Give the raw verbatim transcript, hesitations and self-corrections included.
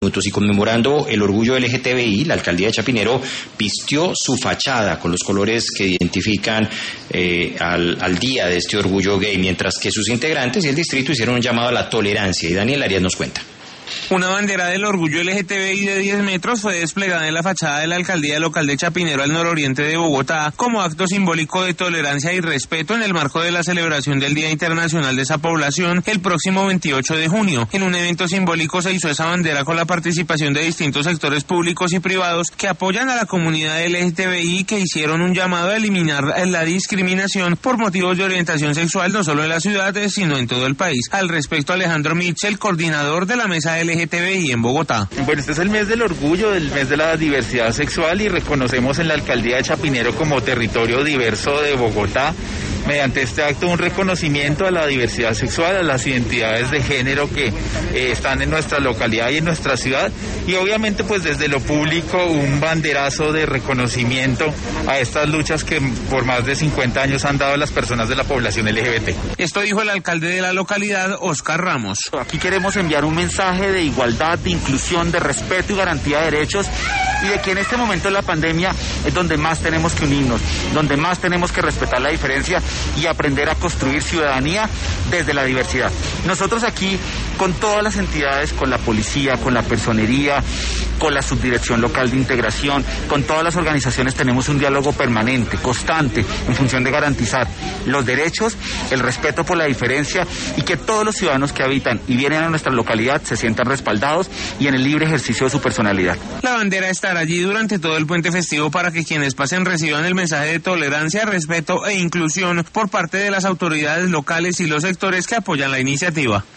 Y conmemorando el orgullo L G T B I, la alcaldía de Chapinero vistió su fachada con los colores que identifican eh, al, al día de este orgullo gay, mientras que sus integrantes y el distrito hicieron un llamado a la tolerancia. Y Daniel Arias nos cuenta. Una bandera del orgullo L G T B I de diez metros fue desplegada en la fachada de la alcaldía local de Chapinero al nororiente de Bogotá como acto simbólico de tolerancia y respeto en el marco de la celebración del Día Internacional de esa población el próximo veintiocho de junio. En un evento simbólico se hizo esa bandera con la participación de distintos sectores públicos y privados que apoyan a la comunidad L G T B I, que hicieron un llamado a eliminar la discriminación por motivos de orientación sexual no solo en la ciudad sino en todo el país. Al respecto, Alejandro Mitchell, coordinador de la mesa L G T B I en Bogotá. Bueno, este es el mes del orgullo, el mes de la diversidad sexual, y reconocemos en la alcaldía de Chapinero como territorio diverso de Bogotá, mediante este acto, un reconocimiento a la diversidad sexual, a las identidades de género que eh, están en nuestra localidad y en nuestra ciudad, y obviamente pues desde lo público un banderazo de reconocimiento a estas luchas que por más de cincuenta años han dado las personas de la población L G B T. Esto dijo el alcalde de la localidad, Oscar Ramos. Aquí queremos enviar un mensaje de igualdad, de inclusión, de respeto y garantía de derechos, y de que en este momento de la pandemia es donde más tenemos que unirnos, donde más tenemos que respetar la diferencia y aprender a construir ciudadanía desde la diversidad. Nosotros aquí, con todas las entidades, con la policía, con la personería, con la subdirección local de integración, con todas las organizaciones, tenemos un diálogo permanente, constante, en función de garantizar los derechos, el respeto por la diferencia, y que todos los ciudadanos que habitan y vienen a nuestra localidad se sientan respaldados y en el libre ejercicio de su personalidad. La bandera estará allí durante todo el puente festivo para que quienes pasen reciban el mensaje de tolerancia, respeto e inclusión por parte de las autoridades locales y los sectores que apoyan la iniciativa.